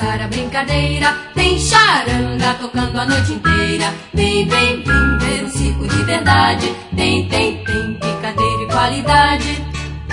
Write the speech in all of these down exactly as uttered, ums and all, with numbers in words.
começar a brincadeira. Tem charanga tocando a noite inteira. Vem, vem, vem ver um circo de verdade. Tem, tem, tem picadeira e qualidade.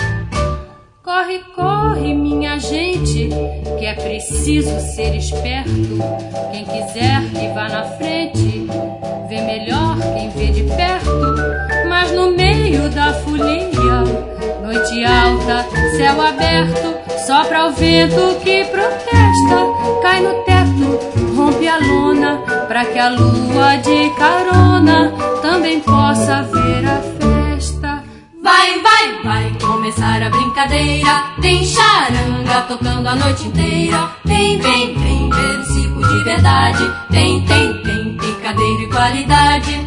Corre, corre, minha gente, que é preciso ser esperto. Quem quiser que vá na frente, vê melhor quem vê de perto. Mas no meio da folia, noite alta, céu aberto, sopra o vento que protesta, cai no teto, rompe a lona, pra que a lua de carona também possa ver a festa. Vai, vai, vai começar a brincadeira. Tem charanga tocando a noite inteira. Vem, vem, vem ver um circo de verdade. Tem, tem, tem picadeira e qualidade.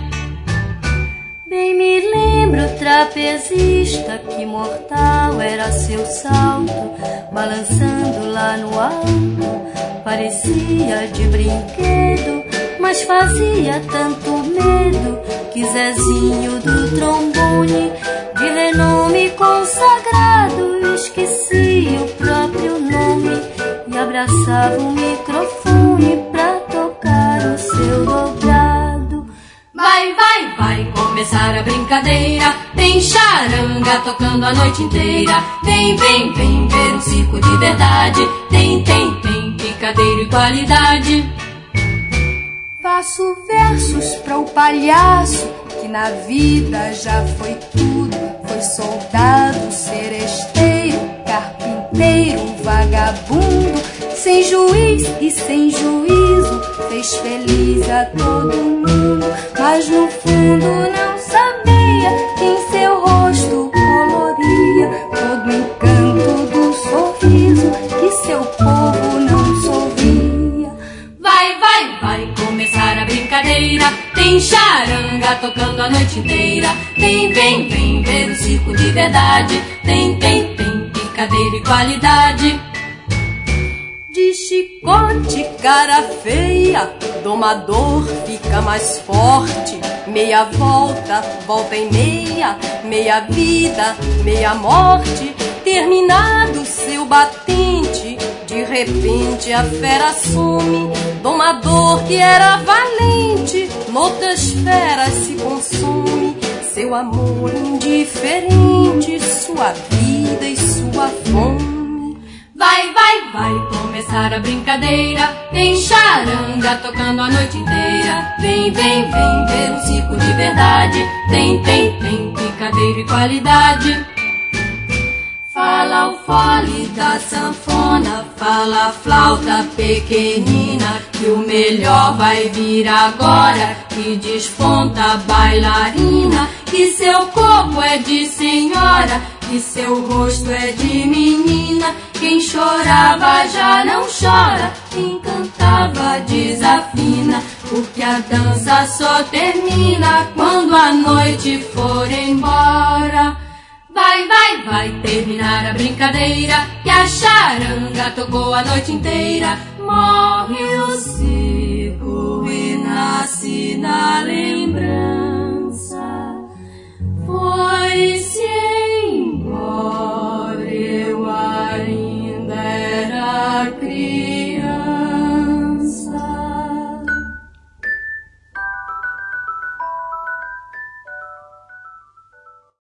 Bem me lembro o trapezista, que mortal era seu salto, balançando lá no alto, parecia de brinquedo, mas fazia tanto medo, que Zezinho do trombone, de renome consagrado, esquecia o próprio nome e abraçava o microfone pra tocar o seu dobrado. Vai, vai, vai começar a brincadeira. Tem charanga tocando a noite inteira. Vem, vem, vem ver um circo de verdade. Tem, tem, tem picadeira e qualidade. Faço versos para o palhaço, que na vida já foi tudo. Foi soldado, seresteiro, carpinteiro, vagabundo, sem juiz e sem juízo, fez feliz a todo mundo. Mas no fundo não sabia que em seu rosto coloria todo o encanto do sorriso que seu povo não sorria. Vai, vai, vai começar a brincadeira. Tem charanga tocando a noite inteira. Vem, vem, vem ver um circo de verdade. Tem, tem, tem picadeira e qualidade. De chicote, cara feia, domador fica mais forte. Meia volta, volta e meia, meia vida, meia morte. Terminado seu batente, de repente a fera some. Domador que era valente, noutras feras se consome. Seu amor indiferente, sua vida e sua fome. Vai, vai, vai começar a brincadeira. Tem charanga tocando a noite inteira. Vem, vem, vem ver um circo de verdade. Tem, tem, tem picadeira e qualidade. Fala o fole da sanfona, fala a flauta pequenina, que o melhor vai vir agora, que desponta a bailarina, que seu corpo é de senhora, que seu rosto é de menina. Quem chorava já não chora, quem cantava desafina, porque a dança só termina quando a noite for embora. Vai, vai, vai terminar a brincadeira, que a charanga tocou a noite inteira. Morre o circo.